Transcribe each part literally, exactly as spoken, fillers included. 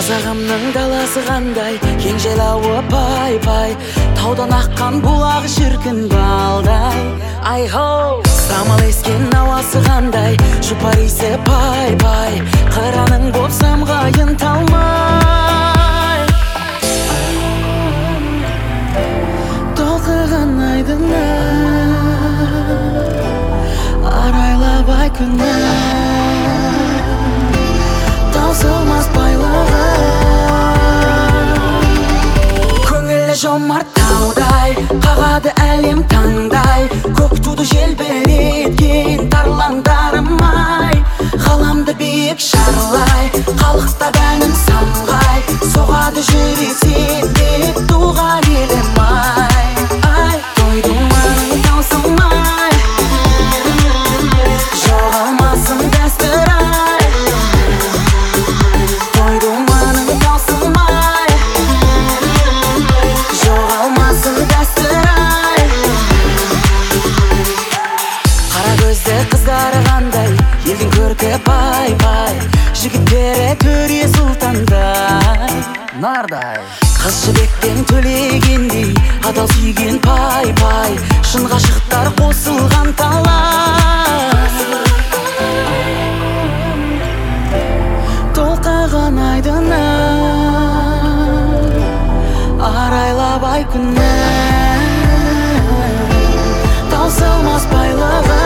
Қазағымның даласы қандай, кең жайлауы пай-пай, таудан аққан бұлағы шіркін балдай. Ай-хоу, самал ескен ауасы қандай, жұпар иісі пай-пай, қыраның боп самғайын талмай. Толқыған айдына арайлап ай күні, таусылмас байлығы. Көңілі жомарт таудай, қағады әлем таңдай, көк туды желбіреткен тарландарым-ай. Ғаламды биік шарлай, қалықта бәнім самғай, соғады жүрек сен деп туған елім-ай. Ай, тойдың маңы таусылмай, жоғалмасын дәстүр-ай. Тойдың маңы таусылмай, жоғалмасын дәстүр-ай. Қара көзді қыздары қандай, елдің көркі пай-пай, жігіттері төре сұлтандай, нардай. Қыз жібектен төлегендей, адал сүйген пай-пай, шын ғашықтар қосылған талай. Толқыған айдына арайлап ай күні, таусылмас байлығы.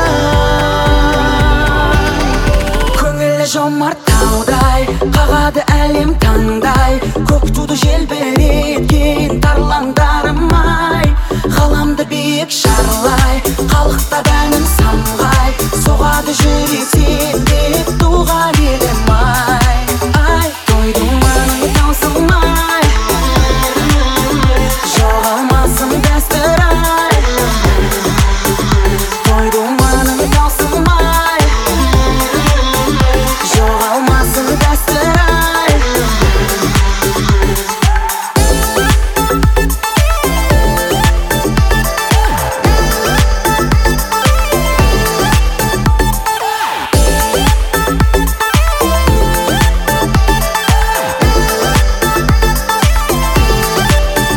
Көңілі жомарт таудай, қағады әлем таңдай, көк туды желбіреткен тарландарым-ай. Ғаламды биік шарлай, қалықта бәнім самғай, соғады жүрек сен деп туған елім-ай. Ай, тойдың маңы таусылмай, жоғалмасын дәстүр-ай. Тойдың маңы таусылмай, жоғалмасын дәстүр-ай.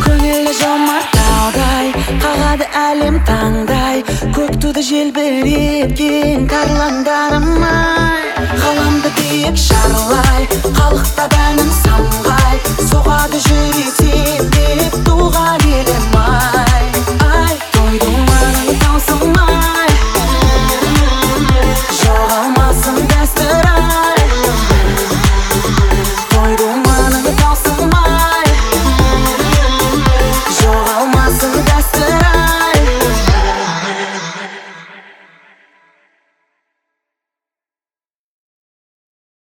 Көңілі жомарт таудай, қағады әлем таңдай, көк туды желбірет